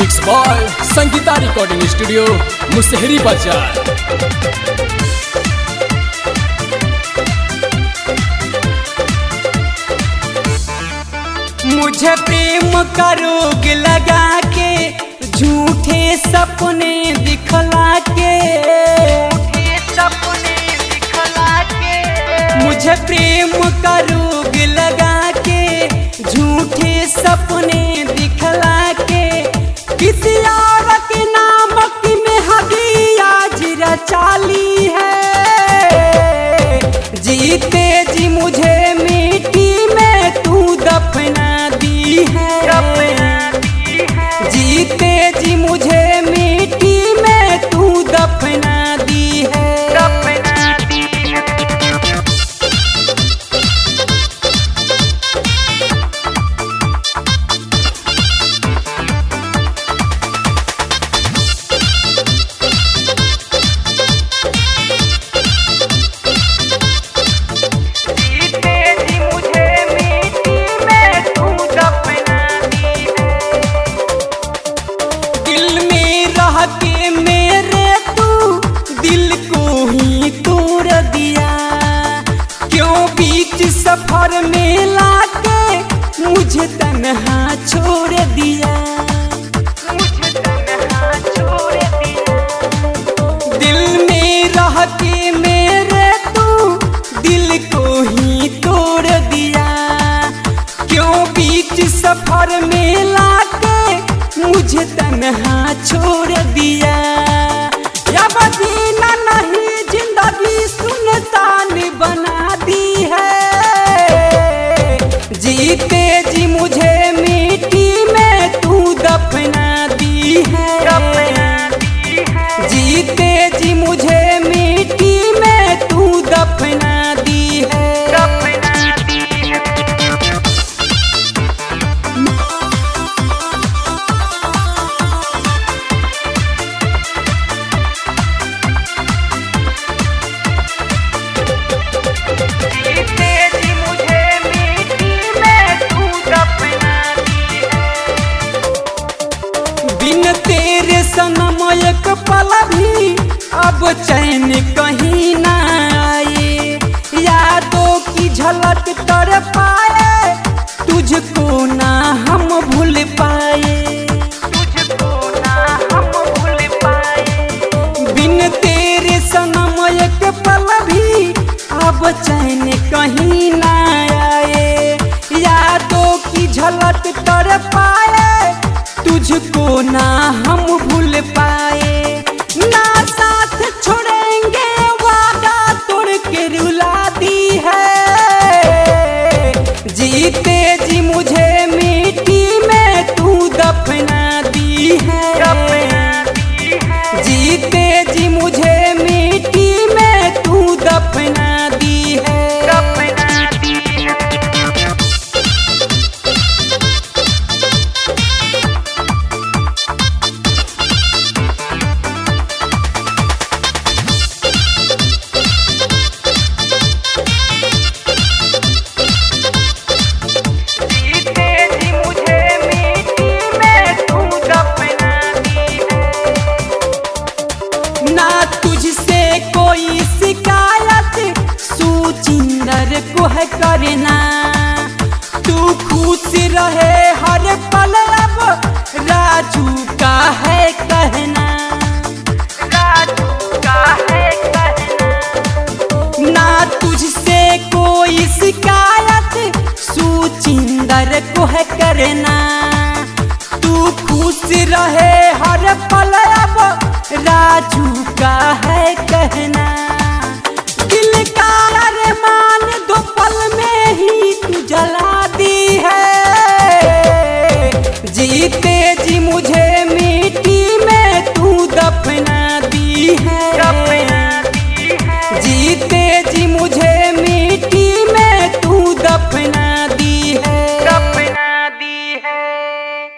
Mix by Sangeeta recording studio Musahari बाजार। मुझे प्रेम का रोग लगा के झूठे सपने दिखला के मुझे प्रेम का रोग लगा के झूठे सपने दिखला के किसी और के नाम की मेहंदी आज रचाली है। जीते जी मुझे मिट्टी में तू दफना दी है। जीते जी मुझे मिट्टी में तू दफना दी है। सफर में लाके मुझे तन्हा छोड़ दिया। दिल में रह के मेरे तू दिल को ही तोड़ दिया। क्यों बीच सफर में लाके मुझे तन्हा छोड़ दिया। या बदीना नहीं जिंदगी सुनसान बना दी है। जीते जी मुझे मिट्टी में तू दफना दी है। जीते जी मुझे मिट्टी में तू दफना दी है। बिन तेरे सनम एक पल भी अब चैन कहीं ना आए। यादों की झलक तर पाए तुझको ना हम भूल पाए। बिन तेरे सनम एक पल भी अब चैन कहीं ना आए। यादों की झलक तर पाए तुझको ना हम भूल पाए। ना साथ छोड़ेंगे वादा तोड़ के रुला दी है। जीते जी मुझे मिट्टी में तू दफना दी है। जीते जी मुझे मिट्टी में तू दफना दी है। कोई शिकायत सुचिंदर को है करना। तू खुश रहे हर पल अब राजू का है कहना। ना तुझसे कोई शिकायत सुचिंदर को है करना। तू खुश रहे हर पल अब राजू का है कहना। दिल का अरमान दो पल में ही तू जला दी है। जीते जी मुझे मिट्टी में तू दफना दी है।